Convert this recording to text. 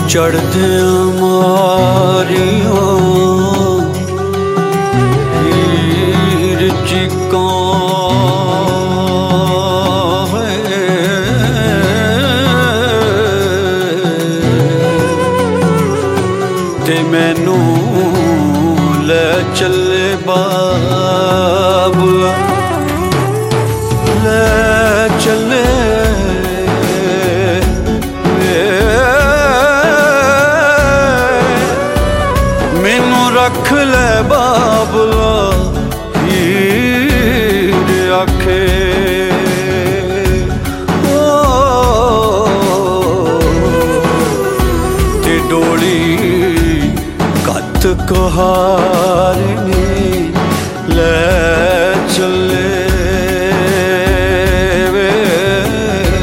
ਚੜ੍ਹਦਿਆਂ ਮਾਰਿਓ ਹੀਰ ਚੀਕਾਂ ਤੇ ਮੈਨੂੰ ਲੈ ਚੱਲੇ ਬਾਬਲਾ, ਲੈ ਚੱਲੇ ਮੈਨੂੰ ਰੱਖ ਲੈ ਬਾਬਲਾ ਹੀਰ ਆਖੇ ਤੇ ਡੋਲੀ ਕੱਤ ਕਹਾਰੇ